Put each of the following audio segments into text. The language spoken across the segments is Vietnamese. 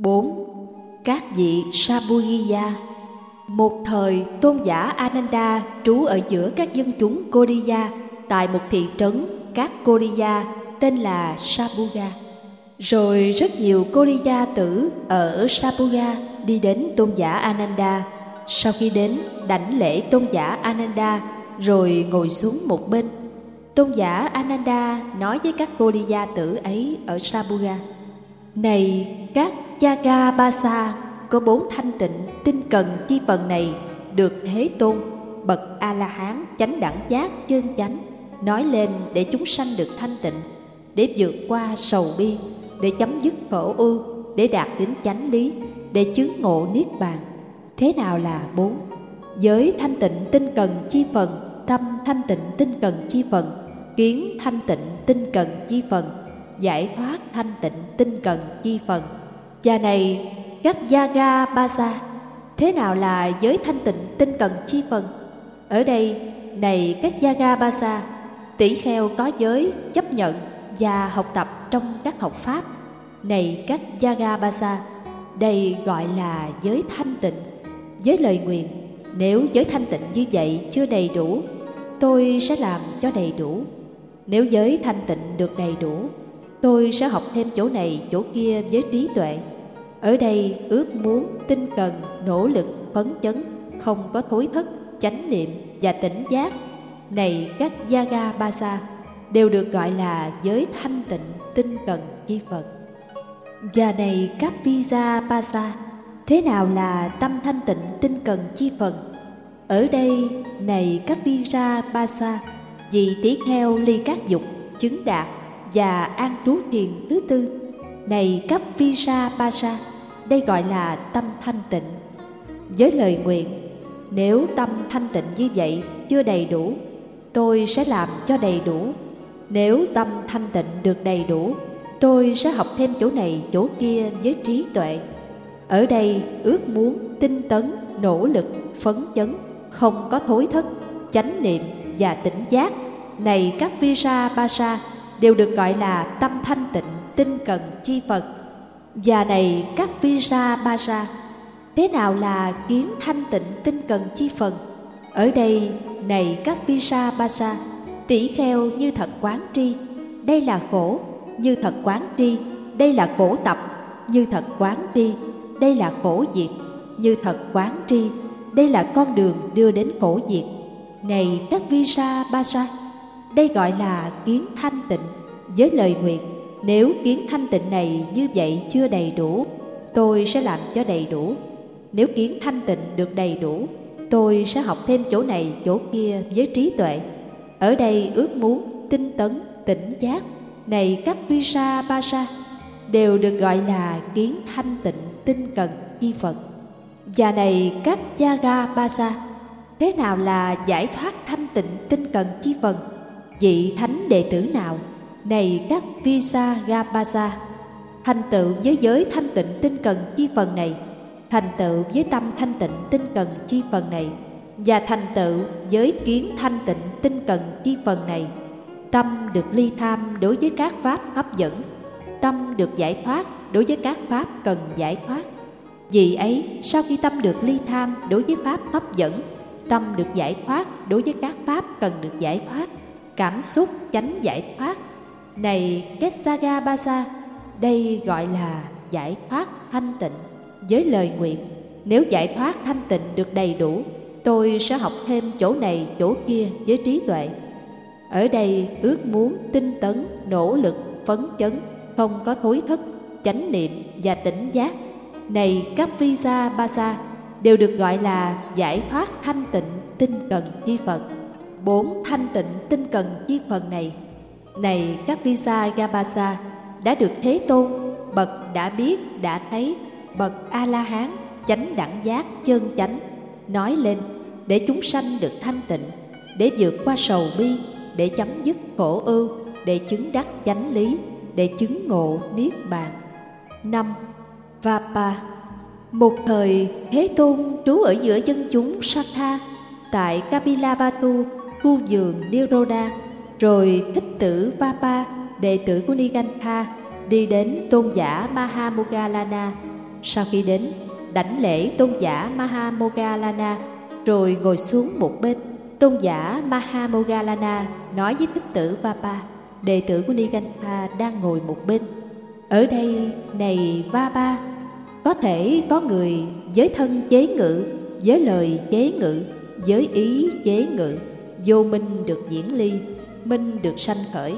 4. Các vị Saburiya. Một thời, tôn giả Ananda trú ở giữa các dân chúng Kodiya tại một thị trấn các Kodiya tên là Sabuga. Rồi rất nhiều Kodiya tử ở Sabuga đi đến tôn giả Ananda. Sau khi đến, đảnh lễ tôn giả Ananda rồi ngồi xuống một bên. Tôn giả Ananda nói với các Kodiya tử ấy ở Sabuga: Này các Jagabasa, có 4 thanh tịnh tinh cần chi phần này được Thế Tôn bậc A-la-hán chánh đẳng giác chân chánh nói lên để chúng sanh được thanh tịnh, để vượt qua sầu bi, để chấm dứt khổ ưu, để đạt đến chánh lý, để chứng ngộ niết bàn. Thế nào là 4? Giới thanh tịnh tinh cần chi phần, tâm thanh tịnh tinh cần chi phần, kiến thanh tịnh tinh cần chi phần, giải thoát thanh tịnh tinh cần chi phần. Và này các Jagabasa, thế nào là giới thanh tịnh tinh cần chi phần? Ở đây, này các Jagabasa, tỷ kheo có giới chấp nhận và học tập trong các học pháp. Này các Jagabasa, đây gọi là giới thanh tịnh. Với lời nguyện, nếu giới thanh tịnh như vậy chưa đầy đủ, tôi sẽ làm cho đầy đủ. Nếu giới thanh tịnh được đầy đủ, tôi sẽ học thêm chỗ này chỗ kia với trí tuệ. Ở đây ước muốn, tinh cần, nỗ lực, phấn chấn, không có thối thức, chánh niệm và tỉnh giác. Này các Jagabasa, đều được gọi là giới thanh tịnh tinh cần chi phần. Và này các Vijayapasa, thế nào là tâm thanh tịnh tinh cần chi phần? Ở đây, này các Vijayapasa, vì tỷ kheo ly các dục, chứng đạt và an trú thiền thứ tư. Này các Vijayapasa, đây gọi là tâm thanh tịnh. Với lời nguyện, nếu tâm thanh tịnh như vậy chưa đầy đủ, tôi sẽ làm cho đầy đủ. Nếu tâm thanh tịnh được đầy đủ, tôi sẽ học thêm chỗ này chỗ kia với trí tuệ. Ở đây ước muốn, tinh tấn, nỗ lực, phấn chấn, không có thối thức, chánh niệm và tỉnh giác. Này các Vijayapasa, đều được gọi là tâm thanh tịnh tinh cần chi phần. Và này các Vijayapasa, thế nào là kiến thanh tịnh tinh cần chi phần? Ở đây, này các Vijayapasa, tỷ kheo như thật quán tri, đây là khổ. Như thật quán tri, đây là khổ tập. Như thật quán tri, đây là khổ diệt. Như thật quán tri, đây là con đường đưa đến khổ diệt. Này các Vijayapasa, đây gọi là kiến thanh tịnh. Với lời nguyện, nếu kiến thanh tịnh này như vậy chưa đầy đủ, tôi sẽ làm cho đầy đủ. Nếu kiến thanh tịnh được đầy đủ, tôi sẽ học thêm chỗ này chỗ kia với trí tuệ. Ở đây ước muốn, tinh tấn, tỉnh giác. Này các Vijayapasa, đều được gọi là kiến thanh tịnh tinh cần chi phần. Và này các Jagabasa, thế nào là giải thoát thanh tịnh tinh cần chi phần? Vị thánh đệ tử nào? Này các Vijayapasa, thành tựu với giới thanh tịnh tinh cần chi phần này, thành tựu với tâm thanh tịnh tinh cần chi phần này, và thành tựu với kiến thanh tịnh tinh cần chi phần này, tâm được ly tham đối với các pháp hấp dẫn, tâm được giải thoát đối với các pháp cần giải thoát. Vì ấy, sau khi tâm được ly tham đối với pháp hấp dẫn, tâm được giải thoát đối với các pháp cần được giải thoát, cảm xúc chánh giải thoát. Này Kesagabasa, đây gọi là giải thoát thanh tịnh. Với lời nguyện, nếu giải thoát thanh tịnh được đầy đủ, tôi sẽ học thêm chỗ này chỗ kia với trí tuệ. Ở đây ước muốn, tinh tấn, nỗ lực, phấn chấn, không có thối thức, chánh niệm và tỉnh giác. Này các Vijayapasa, đều được gọi là giải thoát thanh tịnh tinh cần chi phần. 4 thanh tịnh tinh cần chi phần này, này các Vijayapasa, đã được Thế Tôn bậc đã biết đã thấy, bậc A-la-hán chánh đẳng giác chân chánh nói lên để chúng sanh được thanh tịnh, để vượt qua sầu bi, để chấm dứt khổ ưu, để chứng đắc chánh lý, để chứng ngộ niết bàn. 5. Vapa. Một thời, Thế Tôn trú ở giữa dân chúng Sakha tại Kapilavatthu, khu vườn Niroda. Rồi Thích tử Vapa, đệ tử của Nigantha, đi đến tôn giả Mahamoggallana Sau khi đến, đảnh lễ tôn giả Mahamoggallana rồi ngồi xuống một bên. Tôn giả Mahamoggallana nói với thích tử Vapa, đệ tử của Nigantha đang ngồi một bên: ở đây này Vapa, có thể có người với thân chế ngự, với lời chế ngự, với ý chế ngự, vô minh được diễn ly, minh được sanh khởi.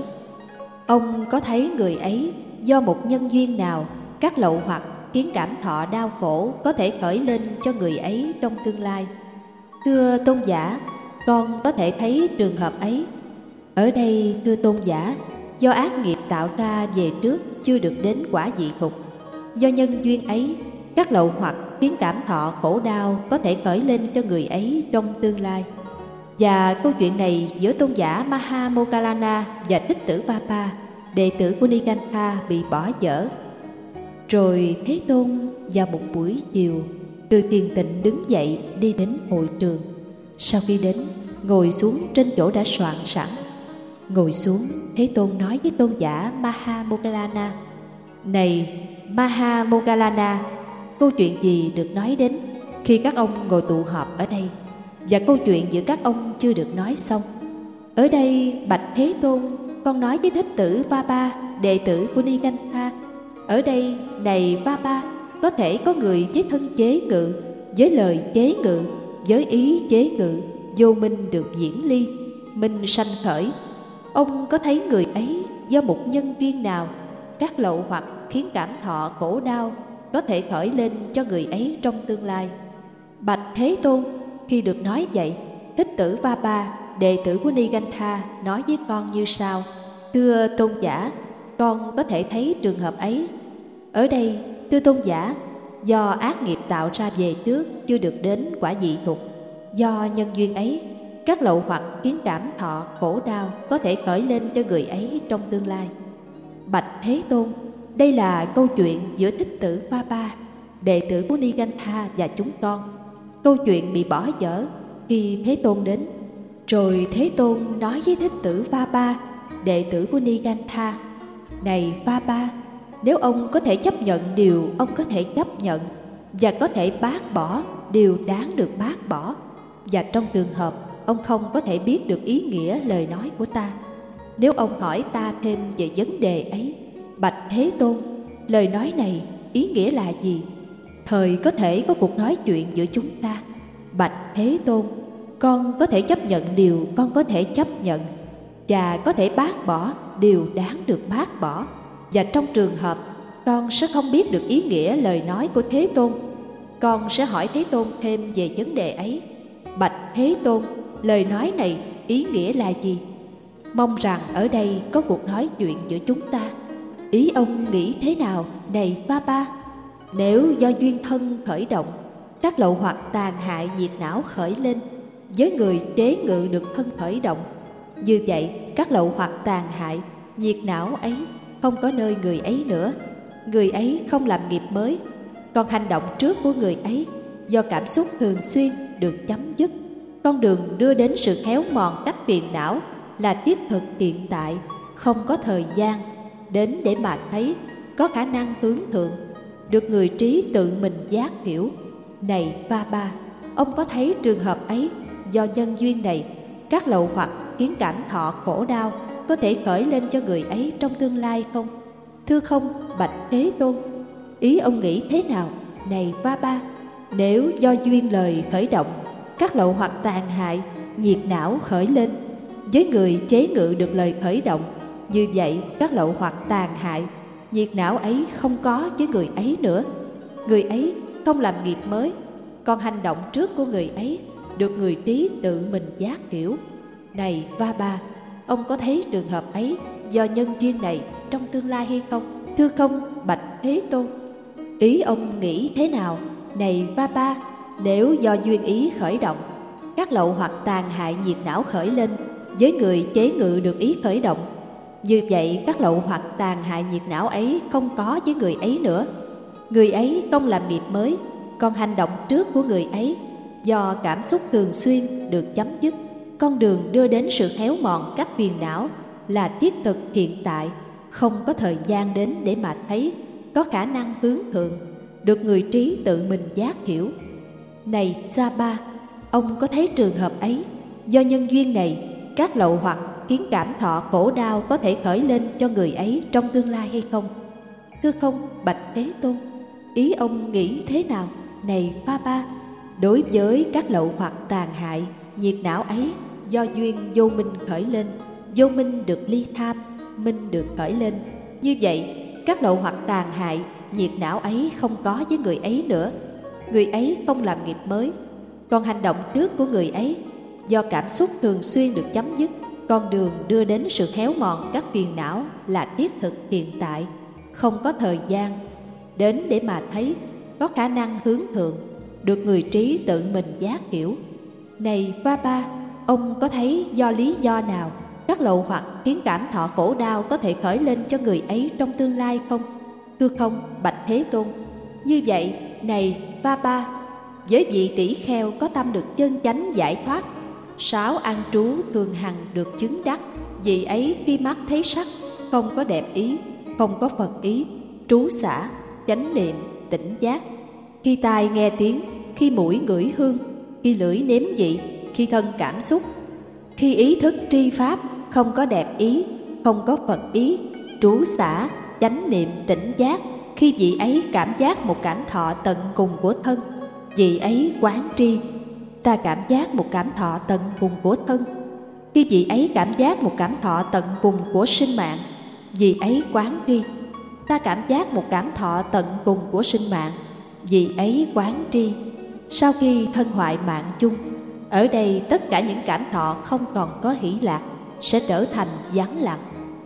Ông có thấy người ấy do một nhân duyên nào, các lậu hoặc khiến cảm thọ đau khổ có thể khởi lên cho người ấy trong tương lai? Thưa tôn giả, con có thể thấy trường hợp ấy. Ở đây thưa tôn giả, do ác nghiệp tạo ra về trước chưa được đến quả vị thục, do nhân duyên ấy, các lậu hoặc khiến cảm thọ khổ đau có thể khởi lên cho người ấy trong tương lai. Và câu chuyện này giữa tôn giả Mahamoggallana và thích tử Vapa, đệ tử của Nigantha, bị bỏ dở. Rồi Thế Tôn vào một buổi chiều từ thiền tịnh đứng dậy đi đến hội trường. Sau khi đến, ngồi xuống trên chỗ đã soạn sẵn. Ngồi xuống, Thế Tôn nói với tôn giả Mahamoggallana: này Mahamoggallana, câu chuyện gì được nói đến khi các ông ngồi tụ họp ở đây, và câu chuyện giữa các ông chưa được nói xong? Ở đây bạch Thế Tôn, con nói với thích tử Vapa, đệ tử của Nigantha: ở đây này Vapa, có thể có người với thân chế ngự, với lời chế ngự, với ý chế ngự, vô minh được diễn ly, minh sanh khởi. Ông có thấy người ấy do một nhân duyên nào, các lậu hoặc khiến cảm thọ khổ đau có thể khởi lên cho người ấy trong tương lai? Bạch Thế Tôn, khi được nói vậy, thích tử Vapa, đệ tử của Nigantha, nói với con như sau: thưa tôn giả, con có thể thấy trường hợp ấy. Ở đây thưa tôn giả, do ác nghiệp tạo ra về trước chưa được đến quả vị thục, do nhân duyên ấy, các lậu hoặc khiến cảm thọ khổ đau có thể khởi lên cho người ấy trong tương lai. Bạch Thế Tôn, đây là câu chuyện giữa thích tử Vapa, đệ tử của Nigantha và chúng con. Câu chuyện bị bỏ dở khi Thế Tôn đến. Rồi Thế Tôn nói với thích tử Vapa, đệ tử của Nigantha: này Vapa, nếu ông có thể chấp nhận điều ông có thể chấp nhận, và có thể bác bỏ điều đáng được bác bỏ, và trong trường hợp ông không có thể biết được ý nghĩa lời nói của ta, nếu ông hỏi ta thêm về vấn đề ấy: bạch Thế Tôn, lời nói này ý nghĩa là gì? Thời có thể có cuộc nói chuyện giữa chúng ta. Bạch Thế Tôn, con có thể chấp nhận điều con có thể chấp nhận, và có thể bác bỏ điều đáng được bác bỏ, và trong trường hợp con sẽ không biết được ý nghĩa lời nói của Thế Tôn, con sẽ hỏi Thế Tôn thêm về vấn đề ấy: bạch Thế Tôn, lời nói này ý nghĩa là gì? Mong rằng ở đây có cuộc nói chuyện giữa chúng ta. Ý ông nghĩ thế nào này Vapa? Nếu do duyên thân khởi động, các lậu hoặc tàn hại nhiệt não khởi lên, với người chế ngự được thân khởi động, như vậy các lậu hoặc tàn hại nhiệt não ấy không có nơi người ấy nữa, người ấy không làm nghiệp mới, còn hành động trước của người ấy do cảm xúc thường xuyên được chấm dứt. Con đường đưa đến sự héo mòn cách phiền não là tiếp thực hiện tại, không có thời gian đến để mà thấy, có khả năng hướng thượng, được người trí tự mình giác hiểu. Này Vapa, ông có thấy trường hợp ấy do nhân duyên này, các lậu hoặc khiến cảm thọ khổ đau có thể khởi lên cho người ấy trong tương lai không? Thưa không, bạch Thế Tôn. Ý ông nghĩ thế nào này Vapa? Nếu do duyên lời khởi động, các lậu hoặc tàn hại nhiệt não khởi lên, với người chế ngự được lời khởi động, như vậy các lậu hoặc tàn hại nhiệt não ấy không có với người ấy nữa, người ấy không làm nghiệp mới, còn hành động trước của người ấy được người trí tự mình giác hiểu. Này Vapa, ông có thấy trường hợp ấy do nhân duyên này trong tương lai hay không? Thưa không, bạch Thế Tôn. Ý ông nghĩ thế nào này Vapa? Nếu do duyên ý khởi động, các lậu hoặc tàn hại nhiệt não khởi lên, với người chế ngự được ý khởi động, như vậy các lậu hoặc tàn hại nhiệt não ấy không có với người ấy nữa, người ấy không làm nghiệp mới, còn hành động trước của người ấy do cảm xúc thường xuyên được chấm dứt. Con đường đưa đến sự héo mòn các phiền não là thiết thực hiện tại, không có thời gian đến để mà thấy, có khả năng hướng thượng, được người trí tự mình giác hiểu. Này Sapa, ông có thấy trường hợp ấy, do nhân duyên này, các lậu hoặc khiến cảm thọ khổ đau có thể khởi lên cho người ấy trong tương lai hay không? Thưa không, bạch Thế Tôn. Ý ông nghĩ thế nào? Này Sapa, đối với các lậu hoặc tàn hại, nhiệt não ấy do duyên vô minh khởi lên, vô minh được ly tham, minh được khởi lên. Như vậy, các lậu hoặc tàn hại, nhiệt não ấy không có với người ấy nữa. Người ấy không làm nghiệp mới. Còn hành động trước của người ấy, do cảm xúc thường xuyên được chấm dứt, con đường đưa đến sự héo mòn các phiền não là thiết thực hiện tại, không có thời gian đến để mà thấy, có khả năng hướng thượng, được người trí tự mình giác hiểu. Này Sapa, ông có thấy do lý do nào các lậu hoặc khiến cảm thọ khổ đau có thể khởi lên cho người ấy trong tương lai không? Thưa không, bạch Thế Tôn. Như vậy, này Sapa, với vị tỷ kheo có tâm được chân chánh giải thoát, 6 an trú thường hằng được chứng đắc. Vị ấy khi mắt thấy sắc, không có đẹp ý, không có Phật ý, trú xả, chánh niệm, tỉnh giác. Khi tai nghe tiếng, khi mũi ngửi hương, khi lưỡi nếm vị, khi thân cảm xúc, khi ý thức tri pháp, không có đẹp ý, không có Phật ý, trú xả, chánh niệm, tỉnh giác. Khi vị ấy cảm giác một cảm thọ tận cùng của thân, vị ấy quán tri, ta cảm giác một cảm thọ tận cùng của thân. Khi vị ấy cảm giác một cảm thọ tận cùng của sinh mạng, vị ấy quán tri, ta cảm giác một cảm thọ tận cùng của sinh mạng, vị ấy quán tri. Sau khi thân hoại mạng chung, ở đây tất cả những cảm thọ không còn có hỷ lạc, sẽ trở thành vắng lặng.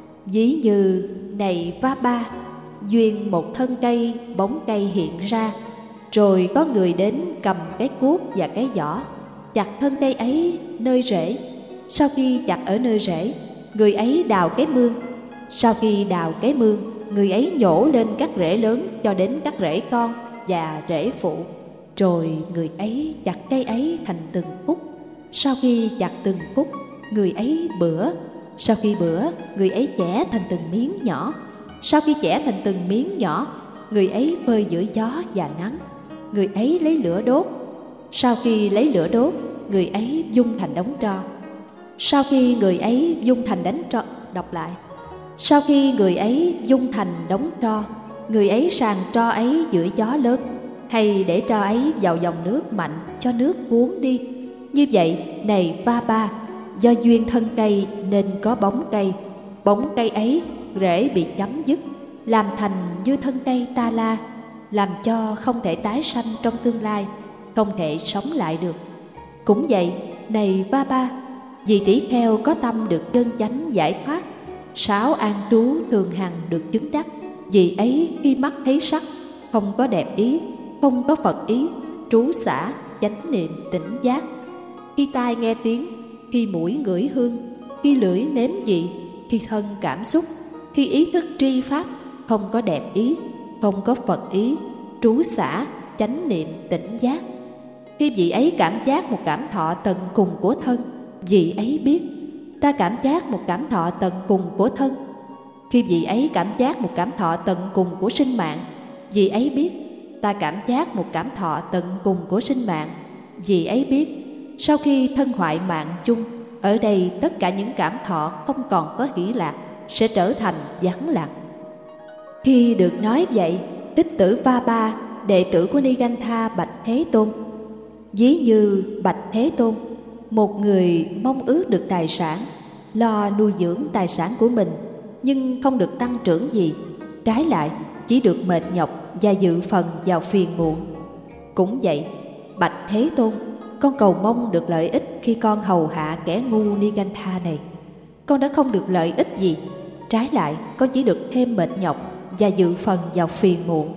Ví như, này Sapa, duyên một thân cây, bóng cây hiện ra, rồi có người đến cầm cái cuốc và cái giỏ, chặt thân cây ấy nơi rễ. Sau khi chặt ở nơi rễ, người ấy đào cái mương. Sau khi đào cái mương, người ấy nhổ lên các rễ lớn cho đến các rễ con và rễ phụ. Rồi người ấy chặt cây ấy thành từng khúc. Sau khi chặt từng khúc, người ấy bữa. Sau khi bữa, người ấy chẻ thành từng miếng nhỏ. Sau khi chẻ thành từng miếng nhỏ, người ấy phơi giữa gió và nắng. Người ấy lấy lửa đốt. Sau khi lấy lửa đốt, người ấy dung thành đống tro. Sau khi người ấy dung thành đống tro, đọc lại. Sau khi người ấy dung thành đống tro, người ấy sàng tro ấy giữa gió lớn, hay để tro ấy vào dòng nước mạnh cho nước cuốn đi. Như vậy, này Sapa, do duyên thân cây nên có bóng cây. Bóng cây ấy rễ bị chấm dứt, làm thành như thân cây ta la, làm cho không thể tái sanh trong tương lai, không thể sống lại được. Cũng vậy, này Sapa, vì tỷ kheo có tâm được chân chánh giải thoát, 6 an trú thường hằng được chứng đắc. Vì ấy khi mắt thấy sắc, không có đẹp ý, không có Phật ý, trú xả, chánh niệm, tỉnh giác. Khi tai nghe tiếng, khi mũi ngửi hương, khi lưỡi nếm vị, khi thân cảm xúc, khi ý thức tri pháp, không có đẹp ý, không có Phật ý, trú xả, chánh niệm, tỉnh giác. Khi vị ấy cảm giác một cảm thọ tận cùng của thân, vị ấy biết, ta cảm giác một cảm thọ tận cùng của thân. Khi vị ấy cảm giác một cảm thọ tận cùng của sinh mạng, vị ấy biết, ta cảm giác một cảm thọ tận cùng của sinh mạng, vị ấy biết. Sau khi thân hoại mạng chung, ở đây tất cả những cảm thọ không còn có hỷ lạc, sẽ trở thành vắng lặng. Khi được nói vậy, Thích tử Sapa, đệ tử của Nigantha bạch Thế Tôn. Ví như bạch Thế Tôn, một người mong ước được tài sản, lo nuôi dưỡng tài sản của mình, nhưng không được tăng trưởng gì, trái lại chỉ được mệt nhọc và dự phần vào phiền muộn. Cũng vậy, bạch Thế Tôn, con cầu mong được lợi ích khi con hầu hạ kẻ ngu Nigantha này. Con đã không được lợi ích gì, trái lại con chỉ được thêm mệt nhọc và dự phần vào phiền muộn.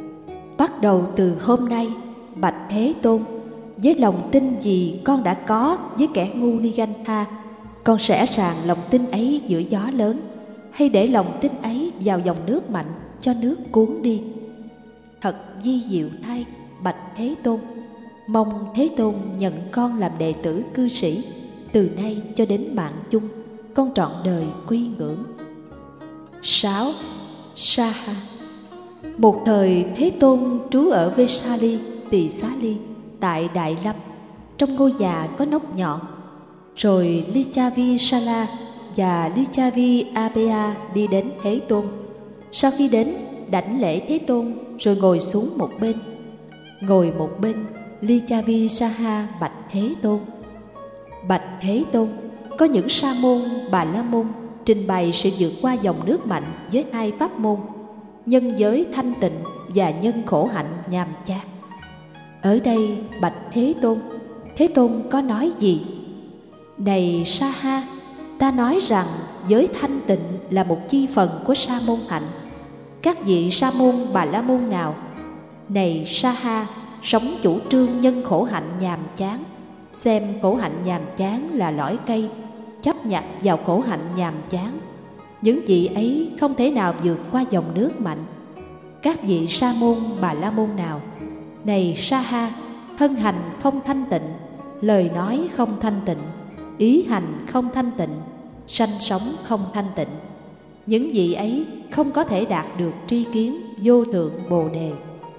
Bắt đầu từ hôm nay, bạch Thế Tôn, với lòng tin gì con đã có với kẻ ngu Nigantha, con sẽ sàng lòng tin ấy giữa gió lớn, hay để lòng tin ấy vào dòng nước mạnh cho nước cuốn đi. Thật vi diệu thay, bạch Thế Tôn. Mong Thế Tôn nhận con làm đệ tử cư sĩ, từ nay cho đến mạng chung, con trọn đời quy ngưỡng. 6. Saha. Một thời Thế Tôn trú ở Vesali, Tỳ Xá Ly, tại Đại Lâm, trong ngôi nhà có nóc nhọn. Rồi Licchavi-sala và Licchavi-abheya đi đến Thế Tôn. Sau khi đến, đảnh lễ Thế Tôn rồi ngồi xuống một bên. Ngồi một bên, Licchavi-saha bạch Thế Tôn: Bạch Thế Tôn, có những sa môn Bà La Môn trình bày sự vượt qua dòng nước mạnh với hai pháp môn: nhân giới thanh tịnh và nhân khổ hạnh nhàm chán. Ở đây bạch Thế Tôn có nói gì? Này Saha, ta nói rằng giới thanh tịnh là một chi phần của sa môn hạnh. Các vị sa môn Bà La Môn nào, này Saha, sống chủ trương nhân khổ hạnh nhàm chán, xem khổ hạnh nhàm chán là lõi cây, chấp nhặt vào khổ hạnh nhàm chán, những vị ấy không thể nào vượt qua dòng nước mạnh. Các vị sa môn Bà La Môn nào, này Saha, thân hành không thanh tịnh, lời nói không thanh tịnh, ý hành không thanh tịnh, sanh sống không thanh tịnh, những vị ấy không có thể đạt được tri kiến vô thượng Bồ Đề.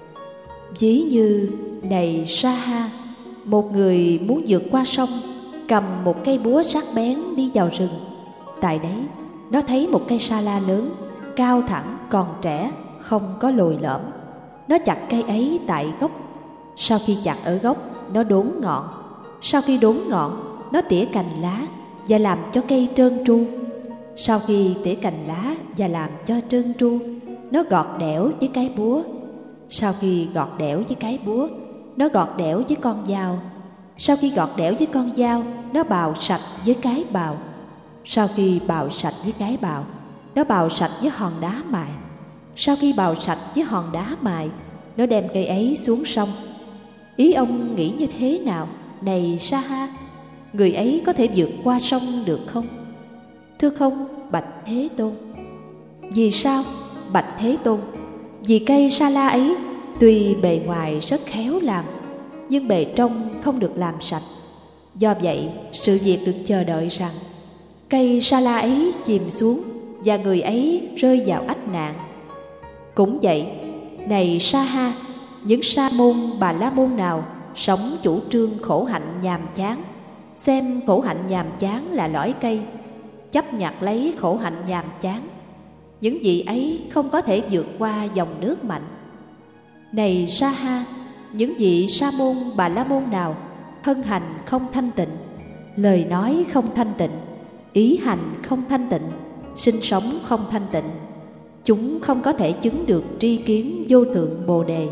Ví như, này Saha, một người muốn vượt qua sông, cầm một cây búa sắc bén đi vào rừng. Tại đấy, nó thấy một cây sa la lớn, cao thẳng, còn trẻ, không có lồi lõm. Nó chặt cây ấy tại gốc. Sau khi chặt ở gốc, nó đốn ngọn. Sau khi đốn ngọn, nó tỉa cành lá và làm cho cây trơn tru. Sau khi tỉa cành lá và làm cho trơn tru, nó gọt đẽo với cái búa. Sau khi gọt đẽo với cái búa, nó gọt đẽo với con dao. Sau khi gọt đẽo với con dao, nó bào sạch với cái bào. Sau khi bào sạch với cái bào, nó bào sạch với hòn đá mài. Sau khi bào sạch với hòn đá mài, nó đem cây ấy xuống sông. Ý ông nghĩ như thế nào, này Saha? Người ấy có thể vượt qua sông được không? Thưa không, bạch Thế Tôn. Vì sao, bạch Thế Tôn? Vì cây sa la ấy tuy bề ngoài rất khéo làm, nhưng bề trong không được làm sạch. Do vậy, sự việc được chờ đợi rằng cây sa la ấy chìm xuống và người ấy rơi vào ách nạn. Cũng vậy, này Saha, những sa môn Bà La Môn nào sống chủ trương khổ hạnh nhàm chán, xem khổ hạnh nhàm chán là lõi cây, chấp nhặt lấy khổ hạnh nhàm chán, những vị ấy không có thể vượt qua dòng nước mạnh. Này Saha, những vị sa môn Bà La Môn nào thân hành không thanh tịnh, lời nói không thanh tịnh, ý hành không thanh tịnh, sinh sống không thanh tịnh, chúng không có thể chứng được tri kiến vô thượng Bồ Đề.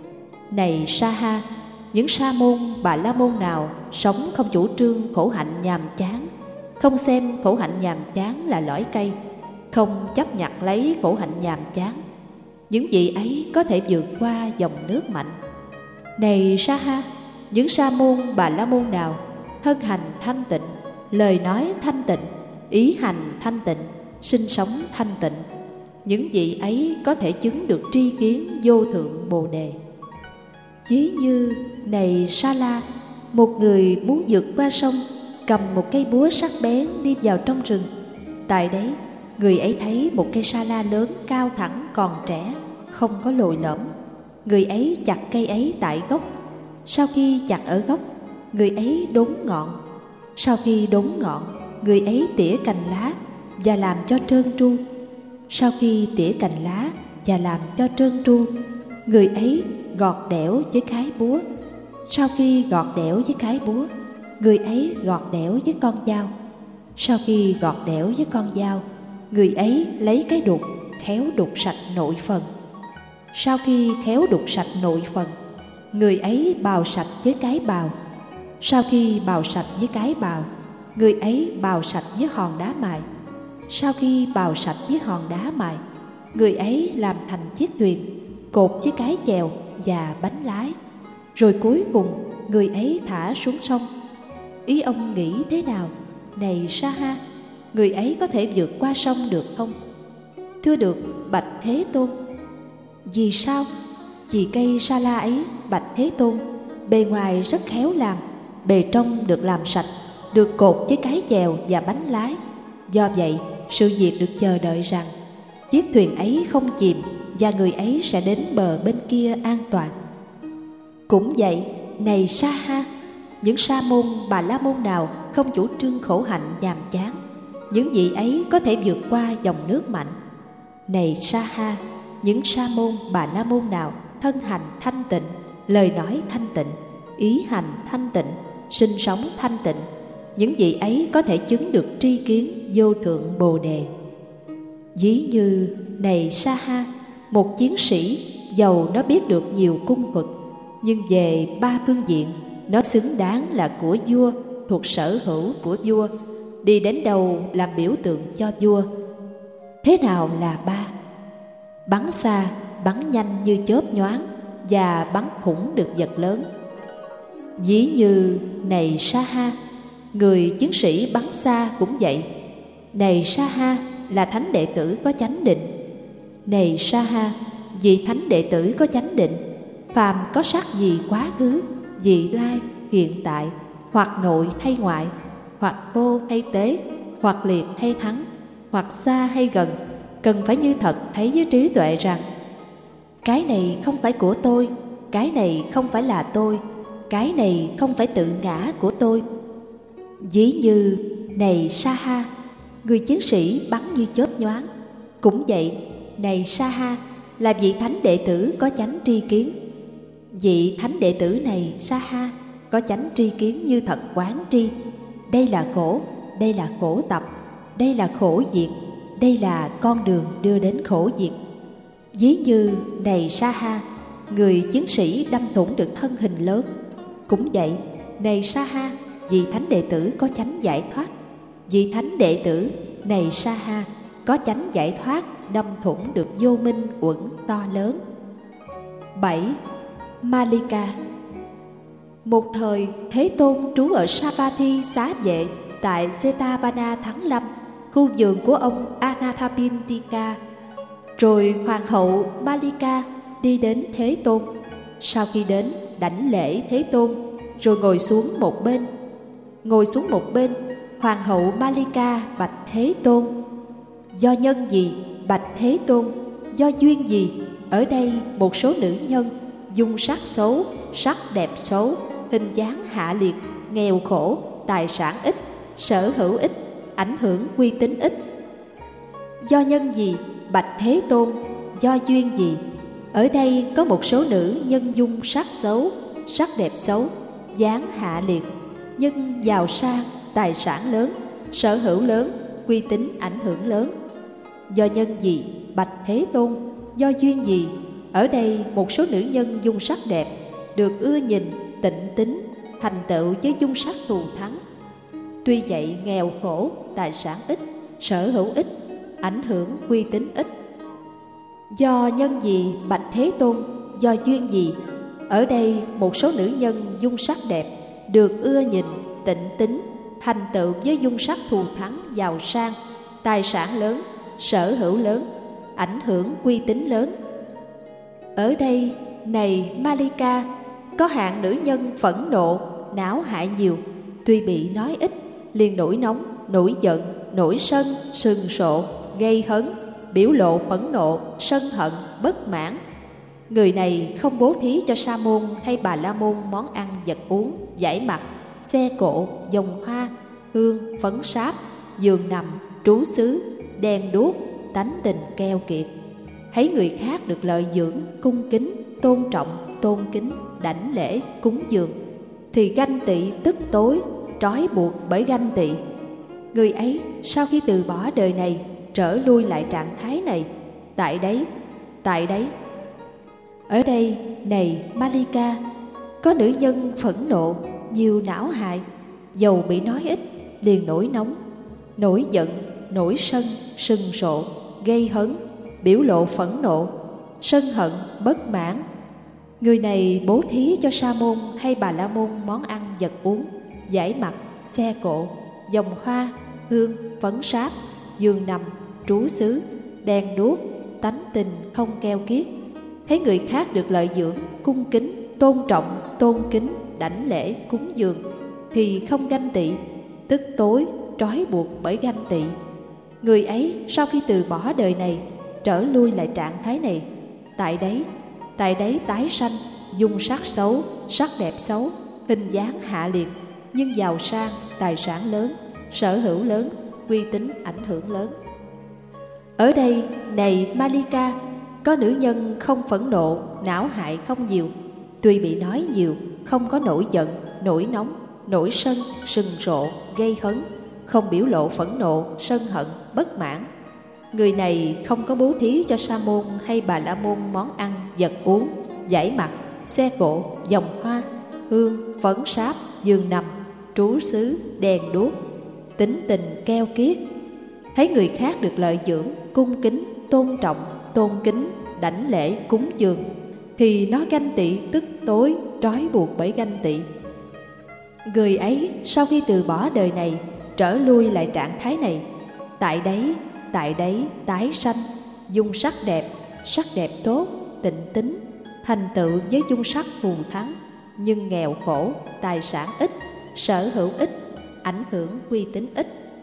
Này Saha, những sa môn Bà La Môn nào sống không chủ trương khổ hạnh nhàm chán, không xem khổ hạnh nhàm chán là lõi cây, không chấp nhặt lấy khổ hạnh nhàm chán, những vị ấy có thể vượt qua dòng nước mạnh. Này Saha, những sa môn Bà La Môn nào thân hành thanh tịnh, lời nói thanh tịnh, ý hành thanh tịnh, sinh sống thanh tịnh, những vị ấy có thể chứng được tri kiến vô thượng Bồ Đề. Ví như, này Sa La, một người muốn vượt qua sông, cầm một cây búa sắc bén đi vào trong rừng. Tại đấy, người ấy thấy một cây sa la lớn, cao thẳng, còn trẻ, không có lồi lõm. Người ấy chặt cây ấy tại gốc. Sau khi chặt ở gốc, người ấy đốn ngọn. Sau khi đốn ngọn, người ấy tỉa cành lá và làm cho trơn tru. Sau khi tỉa cành lá và làm cho trơn tru, người ấy gọt đẽo với cái búa. Sau khi gọt đẽo với cái búa, người ấy gọt đẽo với con dao. Sau khi gọt đẽo với con dao, người ấy lấy cái đục khéo đục sạch nội phần. Sau khi khéo đục sạch nội phần, người ấy bào sạch với cái bào. Sau khi bào sạch với cái bào, người ấy bào sạch với hòn đá mài. Sau khi bào sạch với hòn đá mài, người ấy làm thành chiếc thuyền, cột với cái chèo và bánh lái. Rồi cuối cùng, người ấy thả xuống sông. Ý ông nghĩ thế nào, này Saha? Người ấy có thể vượt qua sông được không? Thưa được, bạch Thế Tôn. Vì sao? Vì cây sa la ấy, bạch Thế Tôn, bề ngoài rất khéo làm, bề trong được làm sạch, được cột với cái chèo và bánh lái. Do vậy, sự việc được chờ đợi rằng chiếc thuyền ấy không chìm và người ấy sẽ đến bờ bên kia an toàn. Cũng vậy, này Sa-ha, những sa môn Bà La Môn nào không chủ trương khổ hạnh nhàm chán, những vị ấy có thể vượt qua dòng nước mạnh. Này Sa-ha, những sa môn Bà La Môn nào thân hành thanh tịnh, lời nói thanh tịnh, ý hành thanh tịnh, sinh sống thanh tịnh, những vị ấy có thể chứng được tri kiến vô thượng Bồ Đề. Ví như, này Sa-ha, một chiến sĩ dầu nó biết được nhiều cung thuật, nhưng về ba phương diện nó xứng đáng là của vua, thuộc sở hữu của vua, đi đến đâu làm biểu tượng cho vua. Thế nào là ba? Bắn xa, bắn nhanh như chớp nhoáng, và bắn thủng được vật lớn. Ví như, này Sa-ha, người chiến sĩ bắn xa cũng vậy. Này Sa-ha, là thánh đệ tử có chánh định. Này Sa-ha, vị thánh đệ tử có chánh định, phàm có sắc gì quá khứ, vị lai, hiện tại, hoặc nội hay ngoại, hoặc vô hay tế, hoặc liệt hay thắng, hoặc xa hay gần, cần phải như thật thấy với trí tuệ rằng cái này không phải của tôi, cái này không phải là tôi, cái này không phải tự ngã của tôi. Ví như, này Sa-ha, người chiến sĩ bắn như chớp nhoáng. Cũng vậy, này Sa-ha, là vị thánh đệ tử có chánh tri kiến. Vị thánh đệ tử này Sa-ha có chánh tri kiến như thật quán tri. Đây là khổ, đây là khổ tập, đây là khổ diệt, đây là con đường đưa đến khổ diệt. Ví như, này Sa-ha, người chiến sĩ đâm thủng được thân hình lớn. Cũng vậy, này Sa-ha, vị thánh đệ tử có chánh giải thoát. Vị thánh đệ tử, này Sa-ha, có chánh giải thoát đâm thủng được vô minh uẩn to lớn. 7. Malika. Một thời, Thế Tôn trú ở Savatthi Xá Vệ tại Jetavana Thắng Lâm, khu vườn của ông Anathapindika. Rồi hoàng hậu Malika đi đến Thế Tôn. Sau khi đến, đảnh lễ Thế Tôn, rồi ngồi xuống một bên. Ngồi xuống một bên, hoàng hậu Malika bạch Thế Tôn: do nhân gì, bạch Thế Tôn? Do duyên gì, ở đây một số nữ nhân dung sắc xấu, sắc đẹp xấu, hình dáng hạ liệt, nghèo khổ, tài sản ít, sở hữu ít, ảnh hưởng uy tín ít? Do nhân gì, bạch Thế Tôn? Do duyên gì, ở đây có một số nữ nhân dung sắc xấu, sắc đẹp xấu, dáng hạ liệt, nhưng giàu sang, tài sản lớn, sở hữu lớn, uy tín ảnh hưởng lớn? Do nhân gì, bạch Thế Tôn? Do duyên gì, ở đây một số nữ nhân dung sắc đẹp, được ưa nhìn, tịnh tín, thành tựu với dung sắc thù thắng. Tuy vậy nghèo khổ, tài sản ít, sở hữu ít, ảnh hưởng uy tín ít. Do nhân gì, bạch Thế Tôn? Do duyên gì, ở đây một số nữ nhân dung sắc đẹp, được ưa nhìn, tịnh tín, thành tựu với dung sắc thù thắng, giàu sang, tài sản lớn, sở hữu lớn, ảnh hưởng uy tín lớn? Ở đây, này Malika, có hạng nữ nhân phẫn nộ, não hại nhiều, tuy bị nói ít, liền nổi nóng, nổi giận, nổi sân, sừng sộ, gây hấn, biểu lộ phẫn nộ, sân hận, bất mãn. Người này không bố thí cho sa môn hay bà la môn món ăn vật uống, giải mặt, xe cộ, vòng hoa, hương, phấn sáp, giường nằm, trú xứ, đèn đuốc, tánh tình keo kiệt. Thấy người khác được lợi dưỡng, cung kính, tôn trọng, tôn kính, đảnh lễ, cúng dường, thì ganh tị tức tối, trói buộc bởi ganh tị. Người ấy sau khi từ bỏ đời này, trở lui lại trạng thái này. Tại đấy. Ở đây, này Malika, có nữ nhân phẫn nộ, nhiều não hại, dầu bị nói ít, liền nổi nóng, nổi giận, nổi sân, sừng sộ, gây hấn, biểu lộ phẫn nộ, sân hận, bất mãn. Người này bố thí cho sa môn hay bà la môn món ăn vật uống, giải mặt, xe cộ, vòng hoa, hương, phấn sáp, giường nằm, trú xứ, đèn đuốc, tánh tình không keo kiết. Thấy người khác được lợi dưỡng, cung kính, tôn trọng, tôn kính, đảnh lễ, cúng dường, thì không ganh tị, tức tối, trói buộc bởi ganh tị. Người ấy sau khi từ bỏ đời này, trở lui lại trạng thái này, tại đấy tái sanh, dung sắc xấu, sắc đẹp xấu, hình dáng hạ liệt, nhưng giàu sang, tài sản lớn, sở hữu lớn, uy tín ảnh hưởng lớn. Ở đây, này Malika, có nữ nhân không phẫn nộ, não hại không nhiều, tuy bị nói nhiều, không có nổi giận, nổi nóng, nổi sân, sừng sộ, gây hấn, không biểu lộ phẫn nộ, sân hận, bất mãn. Người này không có bố thí cho sa môn hay bà la môn món ăn, vật uống, dãy mặt, xe cộ, vòng hoa, hương, phấn sáp, giường nằm, trú xứ, đèn đuốc, tính tình keo kiết. Thấy người khác được lợi dưỡng, cung kính, tôn trọng, tôn kính, đảnh lễ, cúng dường, thì nó ganh tị, tức tối, trói buộc bởi ganh tị. Người ấy sau khi từ bỏ đời này, trở lui lại trạng thái này, tại đấy tái sanh, dung sắc đẹp tốt, tịnh tín, thành tựu với dung sắc phù thắng, nhưng nghèo khổ, tài sản ít, sở hữu ít, ảnh hưởng uy tín ít.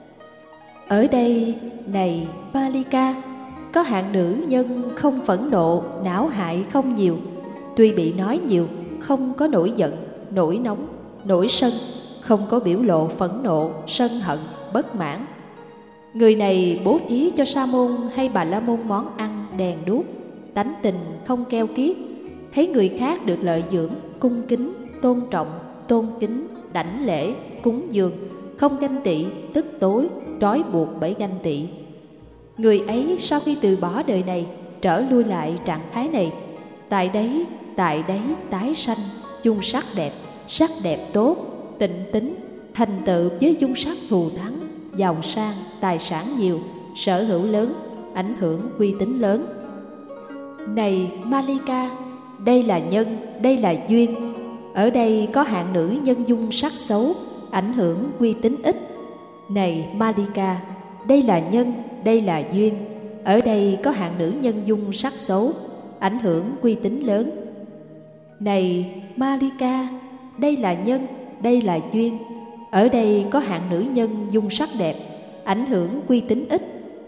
Ở đây, này Malika, có hạng nữ nhân không phẫn nộ, não hại không nhiều, tuy bị nói nhiều, không có nổi giận, nổi nóng, nổi sân, không có biểu lộ phẫn nộ, sân hận, bất mãn. Người này bố thí cho sa môn hay bà la môn món ăn, đèn đuốc, tánh tình không keo kiết, thấy người khác được lợi dưỡng, cung kính, tôn trọng, tôn kính, đảnh lễ, cúng dường, không ganh tị, tức tối, trói buộc bởi ganh tị. Người ấy sau khi từ bỏ đời này, trở lui lại trạng thái này, tại đấy tái sanh, dung sắc đẹp tốt, tịnh tín, thành tựu với dung sắc thù thắng, giàu sang, tài sản nhiều, sở hữu lớn, ảnh hưởng uy tín lớn. Này Malika, đây là nhân, đây là duyên. Ở đây có hạng nữ nhân dung sắc xấu, ảnh hưởng uy tín ít. Này Malika, đây là nhân, đây là duyên. Ở đây có hạng nữ nhân dung sắc xấu, ảnh hưởng uy tín lớn. Này Malika, đây là nhân, đây là duyên. Ở đây có hạng nữ nhân dung sắc đẹp, ảnh hưởng uy tín ít.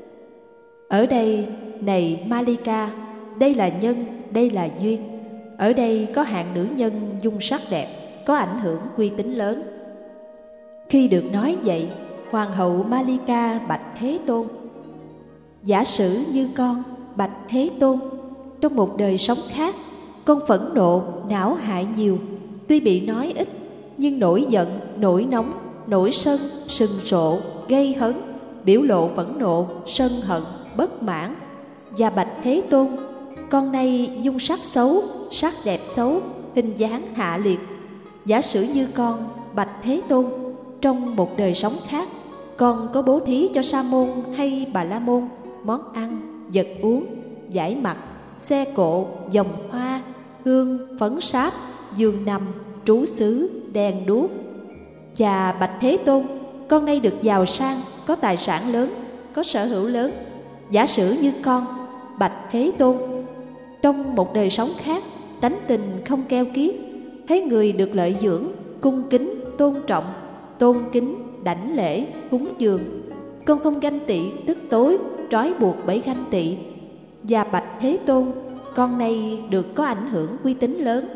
Ở đây, này Malika, đây là nhân, đây là duyên. Ở đây có hạng nữ nhân dung sắc đẹp, có ảnh hưởng uy tín lớn. Khi được nói vậy, Hoàng hậu Malika bạch Thế Tôn: giả sử như con, bạch Thế Tôn, trong một đời sống khác, con phẫn nộ, não hại nhiều, tuy bị nói ít, nhưng nổi giận, nổi nóng, nổi sân, sừng sộ, gây hấn, biểu lộ phẫn nộ, sân hận, bất mãn. Và bạch Thế Tôn, con nay dung sắc xấu, sắc đẹp xấu, hình dáng hạ liệt. Giả sử như con, bạch Thế Tôn, trong một đời sống khác, con có bố thí cho sa môn hay bà la môn món ăn, vật uống, dãy mặt, xe cộ, vòng hoa, hương, phấn sáp, giường nằm, trú xứ, đèn đuốc. Và bạch Thế Tôn, con nay được giàu sang, có tài sản lớn, có sở hữu lớn. Giả sử như con, bạch Thế Tôn, trong một đời sống khác, tánh tình không keo kiết, thấy người được lợi dưỡng, cung kính, tôn trọng, tôn kính, đảnh lễ, cúng dường, con không ganh tị, tức tối, trói buộc bởi ganh tị. Và bạch Thế Tôn, con nay được có ảnh hưởng uy tín lớn.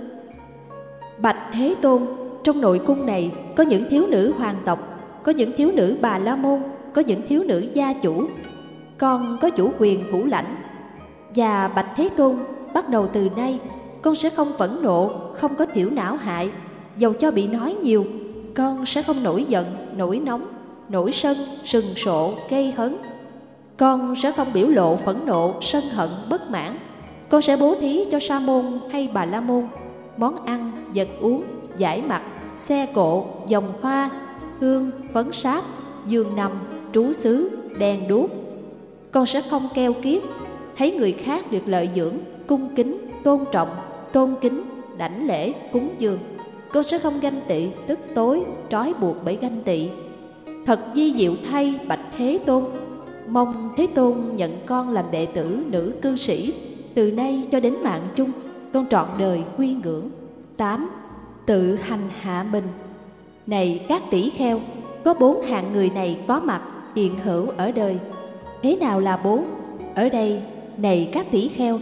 Bạch Thế Tôn, trong nội cung này có những thiếu nữ hoàng tộc, có những thiếu nữ bà la môn, có những thiếu nữ gia chủ, con có chủ quyền thủ lãnh. Và bạch Thế Tôn, bắt đầu từ nay, con sẽ không phẫn nộ, không có thiểu não hại, dầu cho bị nói nhiều, con sẽ không nổi giận, nổi nóng, nổi sân, sừng sộ, gây hấn. Con sẽ không biểu lộ phẫn nộ, sân hận, bất mãn. Con sẽ bố thí cho sa môn hay bà la môn món ăn, vật uống, dãy mặt, xe cộ, vòng hoa, hương, phấn sáp, giường nằm, trú xứ, đèn đuốc. Con sẽ không keo kiết, thấy người khác được lợi dưỡng, cung kính, tôn trọng, tôn kính, đảnh lễ, cúng dường. Con sẽ không ganh tị, tức tối, trói buộc bởi ganh tị. Thật vi diệu thay, bạch Thế Tôn, mong Thế Tôn nhận con làm đệ tử nữ cư sĩ, từ nay cho đến mạng chung, con trọn đời quy ngưỡng. 8. Tự hành hạ mình. Này các tỷ kheo, có 4 hạng người này có mặt hiện hữu ở đời. Thế nào là 4? Ở đây, này các tỷ kheo,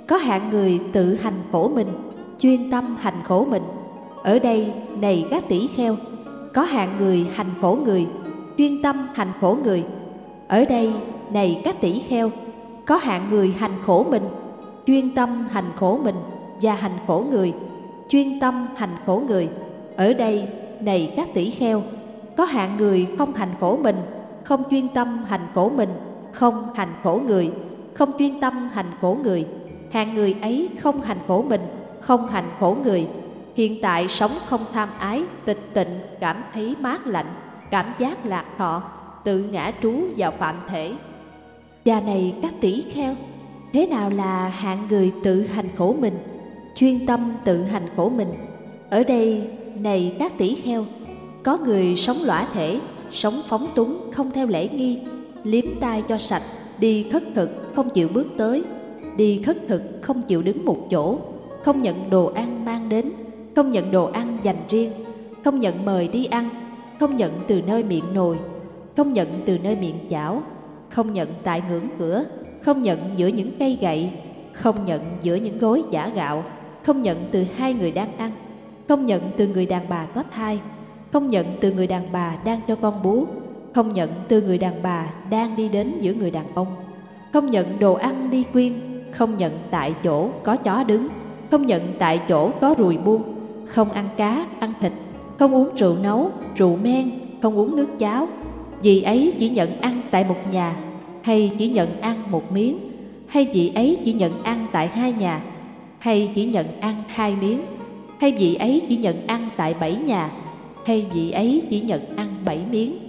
có hạng người tự hành khổ mình, chuyên tâm hành khổ mình. Ở đây này các tỷ kheo, có hạng người hành khổ người, chuyên tâm hành khổ người. Ở đây này các tỷ kheo, có hạng người hành khổ mình, chuyên tâm hành khổ mình và hành khổ người, chuyên tâm hành khổ người. Ở đây này các tỷ kheo, có hạng người không hành khổ mình, không chuyên tâm hành khổ mình, không hành khổ người, không chuyên tâm hành khổ người. Hạng người ấy không hành khổ mình, không hành khổ người, hiện tại sống không tham ái, tịch tịnh, cảm thấy mát lạnh, cảm giác lạc thọ, tự ngã trú vào phạm thể. Và này các tỷ kheo, thế nào là hạng người tự hành khổ mình, chuyên tâm tự hành khổ mình? Ở đây này các tỷ kheo, có người sống lõa thể, sống phóng túng, không theo lễ nghi, liếm tai cho sạch, đi khất thực không chịu bước tới, đi khất thực không chịu đứng một chỗ, không nhận đồ ăn mang đến, không nhận đồ ăn dành riêng, không nhận mời đi ăn, không nhận từ nơi miệng nồi, không nhận từ nơi miệng chảo, không nhận tại ngưỡng cửa, không nhận giữa những cây gậy, không nhận giữa những gối giã gạo, không nhận từ hai người đang ăn, không nhận từ người đàn bà có thai, không nhận từ người đàn bà đang cho con bú, không nhận từ người đàn bà đang đi đến giữa người đàn ông, không nhận đồ ăn đi quyên, không nhận tại chỗ có chó đứng, không nhận tại chỗ có ruồi buông, không ăn cá, ăn thịt, không uống rượu nấu, rượu men, không uống nước cháo. Vì ấy chỉ nhận ăn tại một nhà, hay chỉ nhận ăn một miếng, hay vị ấy chỉ nhận ăn tại hai nhà, hay chỉ nhận ăn hai miếng, hay vị ấy chỉ nhận ăn tại 7 nhà, hay vị ấy chỉ nhận ăn 7 miếng.